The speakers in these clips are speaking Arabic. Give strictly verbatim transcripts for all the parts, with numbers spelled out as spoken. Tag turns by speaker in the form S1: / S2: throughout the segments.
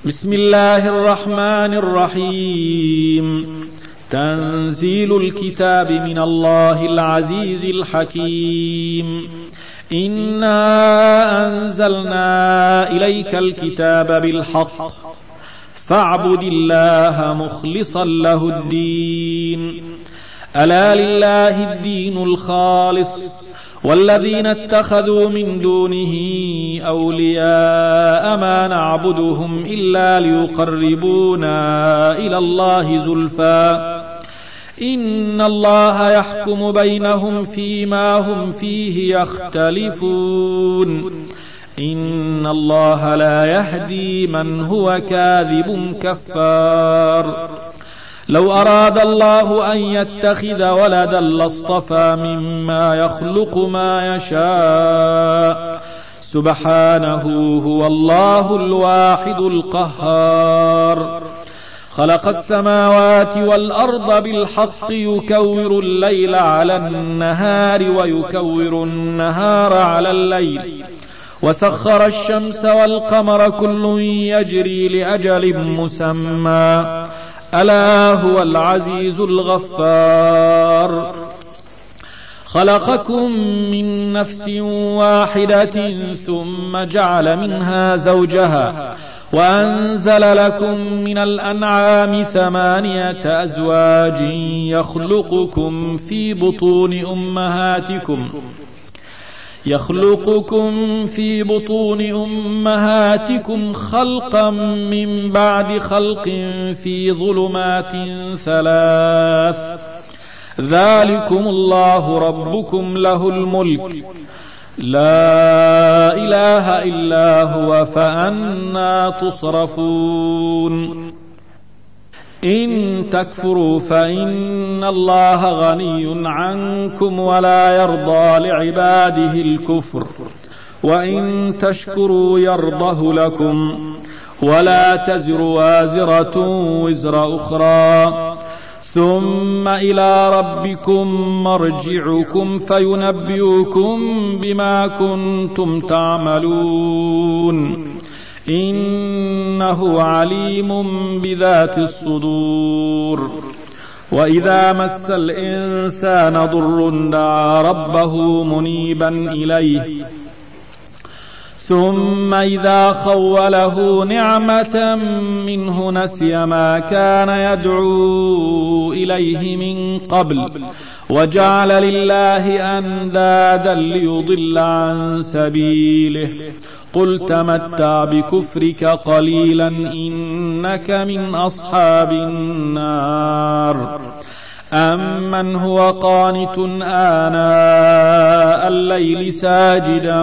S1: بسم الله الرحمن الرحيم. تنزيل الكتاب من الله العزيز الحكيم. إنا أنزلنا إليك الكتاب بالحق فاعبد الله مخلصا له الدين. ألا لله الدين الخالص والذين اتخذوا من دونه أولياء ما نعبدهم إلا ليقربونا إلى الله زلفى إن الله يحكم بينهم فيما هم فيه يختلفون إن الله لا يهدي من هو كاذب كفار. لو أراد الله أن يتخذ ولدا لاصطفى مما يخلق ما يشاء سبحانه هو الله الواحد القهار. خلق السماوات والأرض بالحق يكور الليل على النهار ويكور النهار على الليل وسخر الشمس والقمر كل يجري لأجل مسمى ألا هو العزيز الغفار. خلقكم من نفس واحدة ثم جعل منها زوجها وأنزل لكم من الأنعام ثمانية أزواج يخلقكم في بطون أمهاتكم يخلقكم في بطون أمهاتكم خلقا من بعد خلق في ظلمات ثلاث ذلكم الله ربكم له الملك لا إله إلا هو فأنى تصرفون. إن تكفروا فإن الله غني عنكم ولا يرضى لعباده الكفر وإن تشكروا يرضه لكم ولا تزر وازرة وزر أخرى ثم إلى ربكم مرجعكم فينبئكم بما كنتم تعملون إنه عليم بذات الصدور. وإذا مس الإنسان ضر دعا ربه منيبا إليه ثم إذا خوله نعمة منه نسي ما كان يدعو إليه من قبل وجعل لله أندادا ليضل عن سبيله قل تمتع بكفرك قليلا إنك من أصحاب النار. أمن هو قانت آناء الليل ساجدا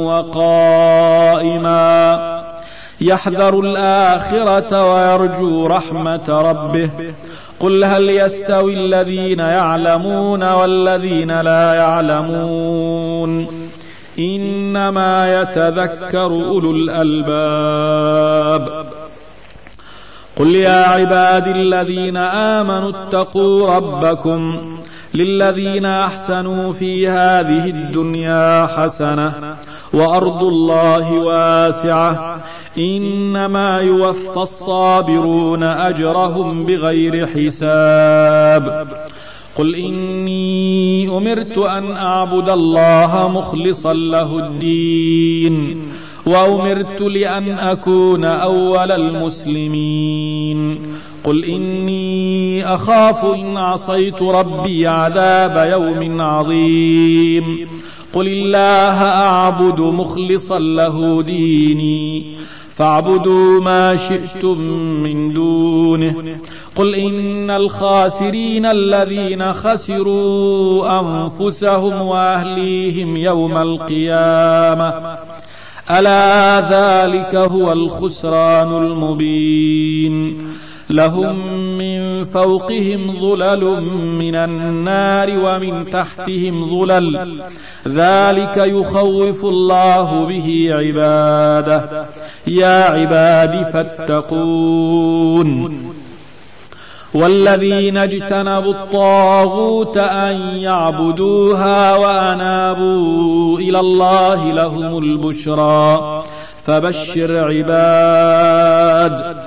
S1: وقائما يحذر الآخرة ويرجو رحمة ربه قل هل يستوي الذين يعلمون والذين لا يعلمون إنما يتذكر أولو الألباب. قل يا عبادي الذين آمنوا اتقوا ربكم للذين أحسنوا في هذه الدنيا حسنة وأرض الله واسعة إنما يوفى الصابرون أجرهم بغير حساب. قل إني أمرت أن أعبد الله مخلصا له الدين وأمرت لأن أكون أول المسلمين. قل إني أخاف إن عصيت ربي عذاب يوم عظيم. قل الله أعبد مخلصا له ديني فاعبدوا ما شئتم من دونه. قل إن الخاسرين الذين خسروا أنفسهم وأهليهم يوم القيامة ألا ذلك هو الخسران المبين. لهم من فوقهم ظلل من النار ومن تحتهم ظلل ذلك يخوف الله به عباده يا عباد فاتقون. والذين اجتنبوا الطاغوت أن يعبدوها وأنابوا إلى الله لهم البشرى فبشر عباد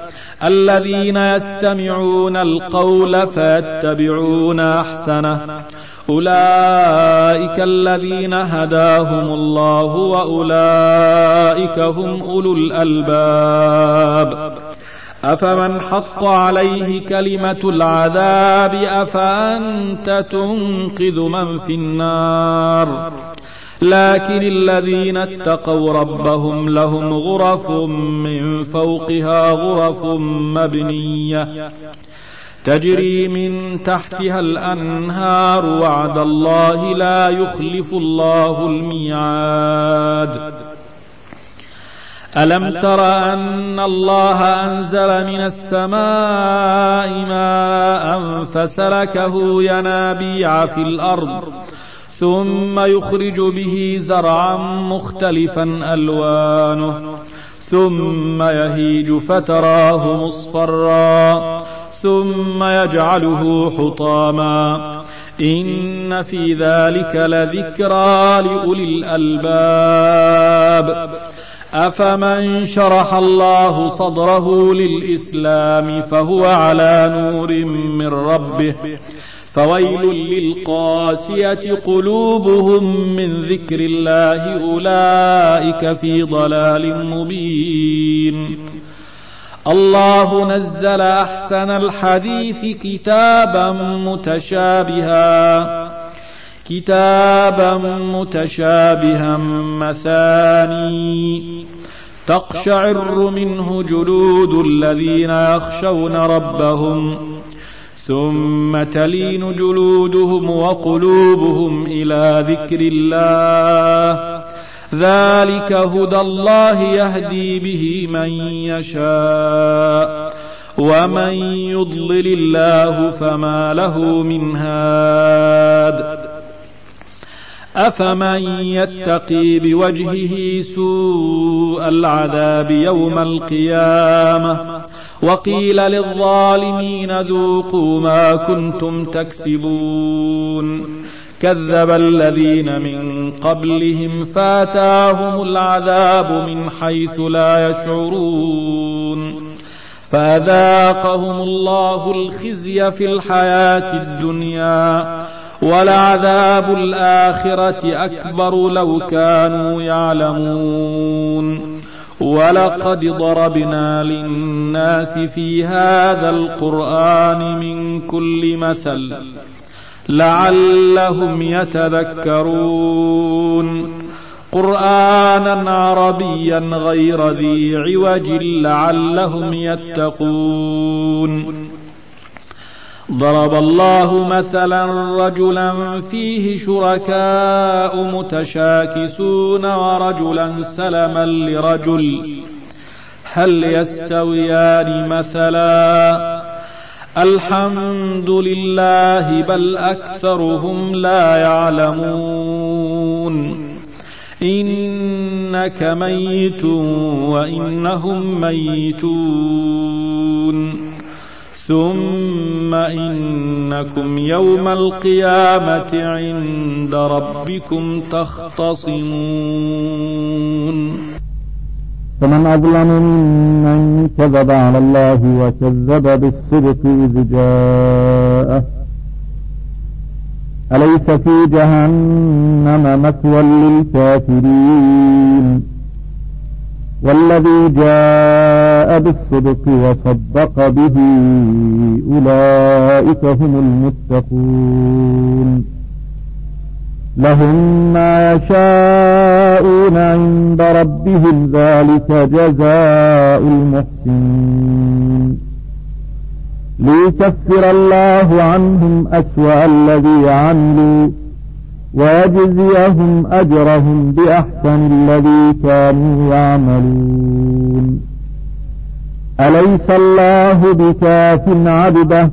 S1: الذين يستمعون القول فيتبعون أحسنه أولئك الذين هداهم الله وأولئك هم أولو الألباب أفمن حق عليه كلمة العذاب أفأنت تنقذ من في النار لكن الذين اتقوا ربهم لهم غرف من فوقها غرف مبنية تجري من تحتها الأنهار وعد الله لا يخلف الله الميعاد ألم تر أن الله أنزل من السماء ماء فسلكه ينابيع في الأرض ثم يخرج به زرعا مختلفا ألوانه ثم يهيج فتراه مصفرا ثم يجعله حطاما إن في ذلك لذكرى لأولي الألباب أفمن شرح الله صدره للإسلام فهو على نور من ربه فويل للقاسية قلوبهم من ذكر الله أولئك في ضلال مبين الله نزل أحسن الحديث كتابا متشابها كتابا متشابها مثاني تقشعر منه جلود الذين يخشون ربهم ثم تلين جلودهم وقلوبهم إلى ذكر الله ذلك هدى الله يهدي به من يشاء ومن يضلل الله فما له من هاد أفمن يتقي بوجهه سوء العذاب يوم القيامة وقيل للظالمين ذوقوا ما كنتم تكسبون كذب الذين من قبلهم فاتاهم العذاب من حيث لا يشعرون فأذاقهم الله الخزي في الحياة الدنيا ولعذاب الآخرة أكبر لو كانوا يعلمون ولقد ضربنا للناس في هذا القرآن من كل مثل لعلهم يتذكرون قرآنا عربيا غير ذي عوج لعلهم يتقون ضرب الله مثلا رجلا فيه شركاء متشاكسون ورجلا سلما لرجل هل يستويان مثلا الحمد لله بل أكثرهم لا يعلمون إنك ميت وإنهم ميتون ثم إنكم يوم القيامة عند ربكم تختصمون
S2: فمن أظلم ممن كذب على الله وكذب بالصدق إذ جاءه أليس في جهنم مثوى للكافرين والذي جاء بالصدق وصدق به أولئك هم المتقون لهم ما يشاءون عند ربهم ذلك جزاء المحسنين ليكفر الله عنهم أسوأ الذي عملوا ويجزيهم أجرهم بأحسن الذي كانوا يعملون أليس الله بكاف عبده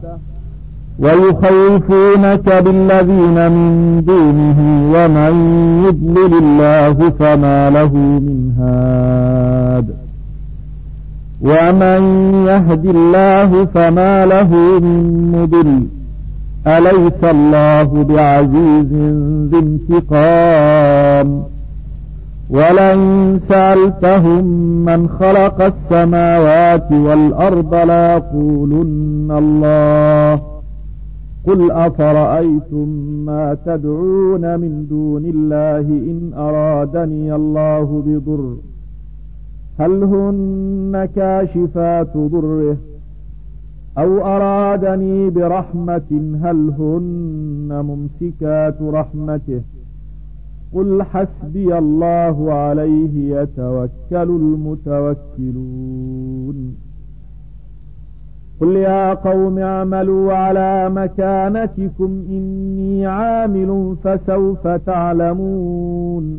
S2: ويخوفونك بالذين من دونه ومن يضلل الله فما له من هاد ومن يهد الله فما له من مضل أليس الله بعزيز ذي انتقام ولئن سألتهم من خلق السماوات والأرض ليقولن الله قل أفرأيتم ما تدعون من دون الله إن أرادني الله بضر هل هن كاشفات ضره أو أرادني برحمة هل هن ممسكات رحمته قل حسبي الله عليه يتوكل المتوكلون قل يا قوم اعملوا على مكانتكم إني عامل فسوف تعلمون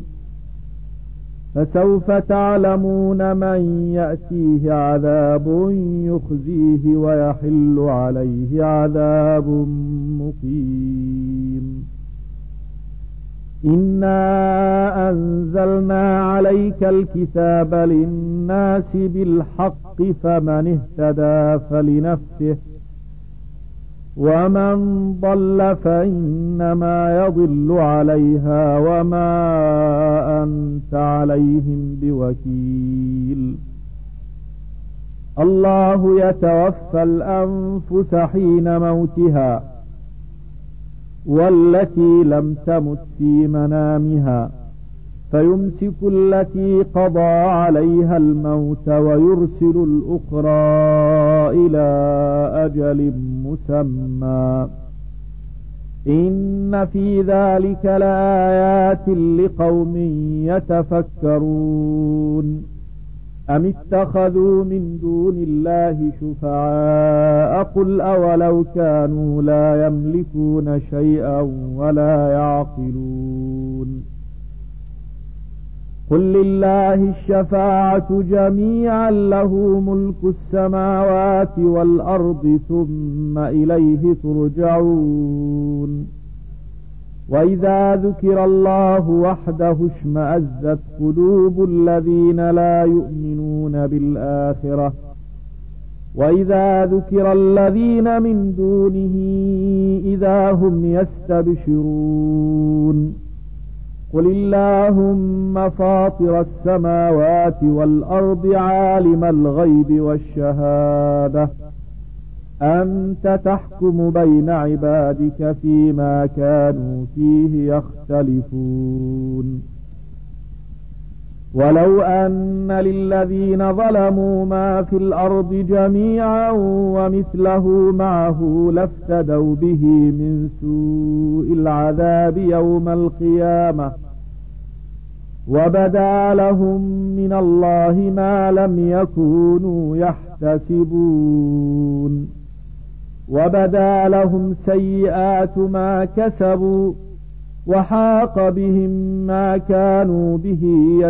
S2: فسوف تعلمون من يأتيه عذاب يخزيه ويحل عليه عذاب مقيم إنا أنزلنا عليك الكتاب للناس بالحق فمن اهتدى فلنفسه ومن ضل فإنما يضل عليها وما أنت عليهم بوكيل الله يتوفى الأنفس حين موتها والتي لم تمت في منامها فيمسك التي قضى عليها الموت ويرسل الأخرى إلى أجل مسمى إن في ذلك لآيات لقوم يتفكرون أم اتخذوا من دون الله شفعاء قل أولو كانوا لا يملكون شيئا ولا يعقلون قل لله الشفاعة جميعا له ملك السماوات والأرض ثم إليه ترجعون وإذا ذكر الله وحده اشمأزت قلوب الذين لا يؤمنون بالآخرة وإذا ذكر الذين من دونه إذا هم يستبشرون قل اللهم فاطر السماوات والأرض عالم الغيب والشهادة أنت تحكم بين عبادك فيما كانوا فيه يختلفون ولو أن للذين ظلموا ما في الأرض جميعا ومثله معه لافتدوا به من سوء العذاب يوم القيامة وبدا لهم من الله ما لم يكونوا يحتسبون وبدا لهم سيئات ما كسبوا وحاق بهم ما كانوا به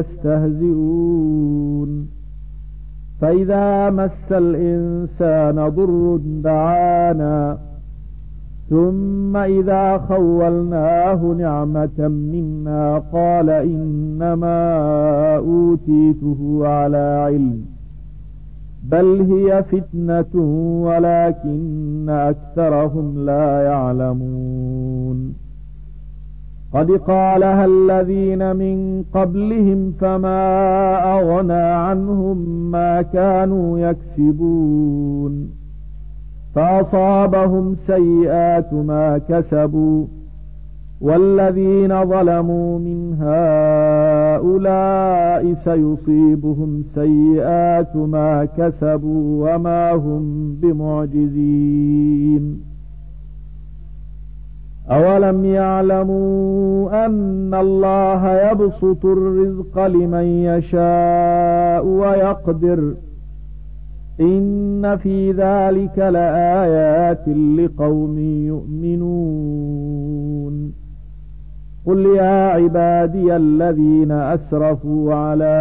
S2: يستهزئون فإذا مس الإنسان ضر دعانا ثم إذا خولناه نعمة منا قال إنما أوتيته على علم بل هي فتنة ولكن أكثرهم لا يعلمون قد قالها الذين من قبلهم فما أغنى عنهم ما كانوا يكسبون فأصابهم سيئات ما كسبوا والذين ظلموا من هؤلاء سيصيبهم سيئات ما كسبوا وما هم بمعجزين أولم يعلموا أن الله يبسط الرزق لمن يشاء ويقدر إن في ذلك لآيات لقوم يؤمنون قل يا عبادي الذين أسرفوا على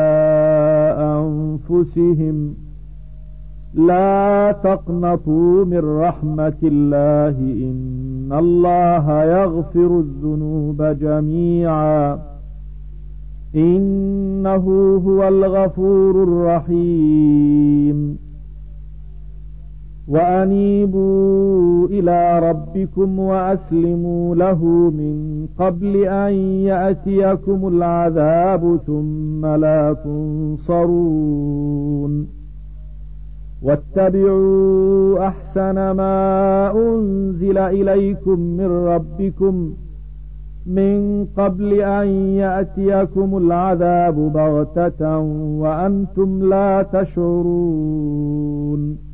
S2: أنفسهم لا تقنطوا من رحمة الله إن الله يغفر الذنوب جميعا إنه هو الغفور الرحيم وأنيبوا وتوبوا إلى ربكم وأسلموا له من قبل أن يأتيكم العذاب ثم لا تنصرون واتبعوا أحسن ما أنزل إليكم من ربكم من قبل أن يأتيكم العذاب بغتة وأنتم لا تشعرون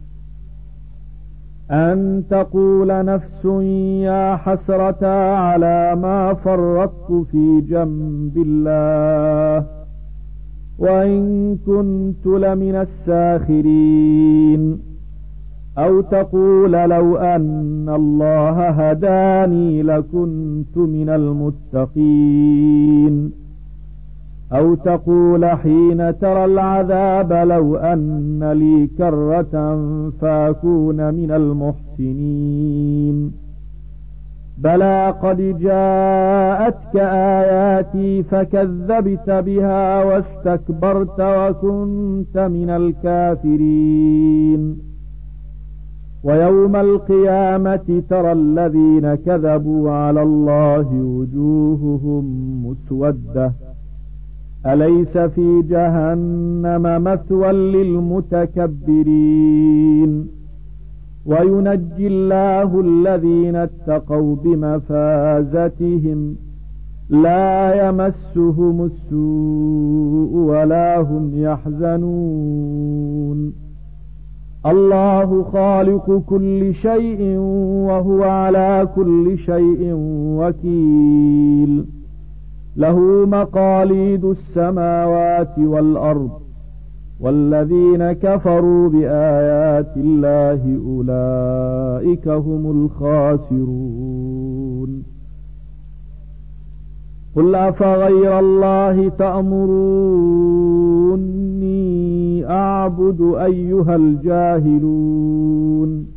S2: أن تقول نفس يا حسرة على ما فرطت في جنب الله وإن كنت لمن الساخرين أو تقول لو أن الله هداني لكنت من المتقين أو تقول حين ترى العذاب لو أن لي كرة فأكون من المحسنين بلى قد جاءتك آياتي فكذبت بها واستكبرت وكنت من الكافرين ويوم القيامة ترى الذين كذبوا على الله وجوههم مسودة أليس في جهنم مثوى للمتكبرين وينجي الله الذين اتقوا بمفازتهم لا يمسهم السوء ولا هم يحزنون الله خالق كل شيء وهو على كل شيء وكيل له مقاليد السماوات والأرض والذين كفروا بآيات الله أولئك هم الخاسرون قل أفغير الله تأمروني أعبد أيها الجاهلون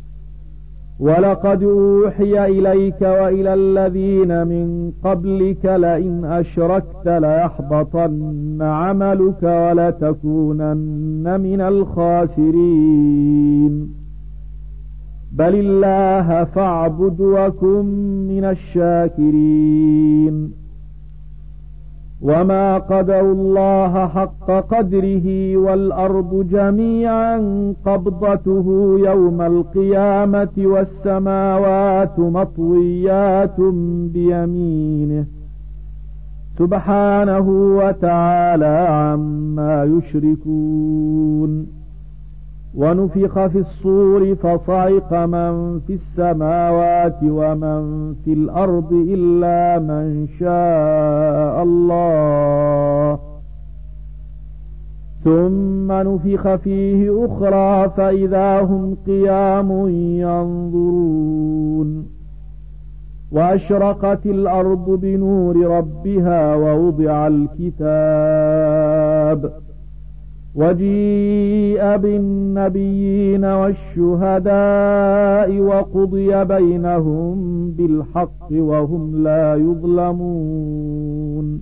S2: ولقد أوحي إليك وإلى الذين من قبلك لئن أشركت ليحبطن عملك ولتكونن من الخاسرين بل الله فاعبد وكن من الشاكرين وما قدروا الله حق قدره والأرض جميعا قبضته يوم القيامة والسماوات مطويات بيمينه سبحانه وتعالى عما يشركون ونفخ في الصور فصعق من في السماوات ومن في الأرض إلا من شاء الله ثم نفخ فيه أخرى فإذا هم قيام ينظرون وأشرقت الأرض بنور ربها ووضع الكتاب وجيء بالنبيين والشهداء وقضي بينهم بالحق وهم لا يظلمون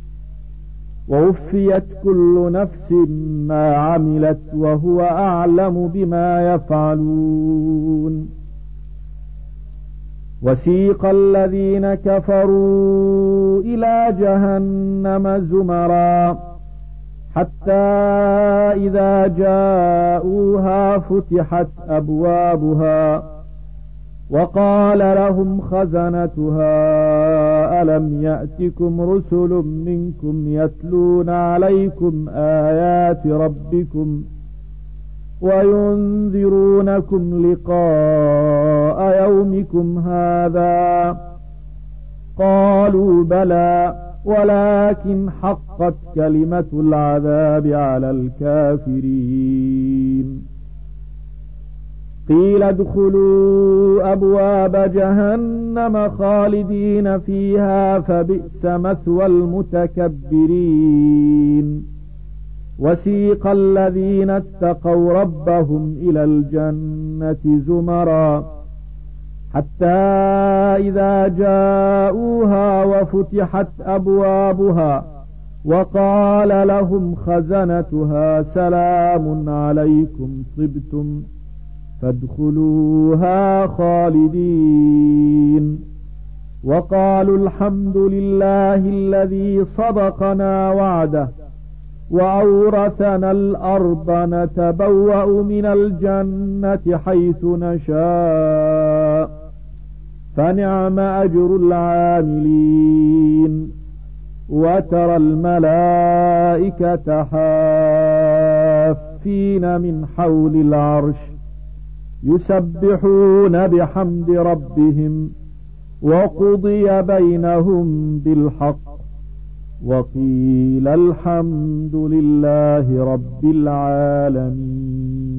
S2: ووفيت كل نفس ما عملت وهو أعلم بما يفعلون وسيق الذين كفروا إلى جهنم زمرا حتى إذا جاءوها فتحت أبوابها وقال لهم خزنتها ألم يأتكم رسل منكم يتلون عليكم آيات ربكم وينذرونكم لقاء يومكم هذا قالوا بلى ولكن حقت كلمة العذاب على الكافرين قيل ادخلوا أبواب جهنم خالدين فيها فبئس مثوى المتكبرين وسيق الذين اتقوا ربهم إلى الجنة زمرا حتى إذا جاءوها وفتحت أبوابها وقال لهم خزنتها سلام عليكم طبتم فادخلوها خالدين وقالوا الحمد لله الذي صدقنا وعده وأورثنا الأرض نتبوأ من الجنة حيث نشاء فنعم أجر العاملين وترى الملائكة حافين من حول العرش يسبحون بحمد ربهم وقضي بينهم بالحق وقيل الحمد لله رب العالمين.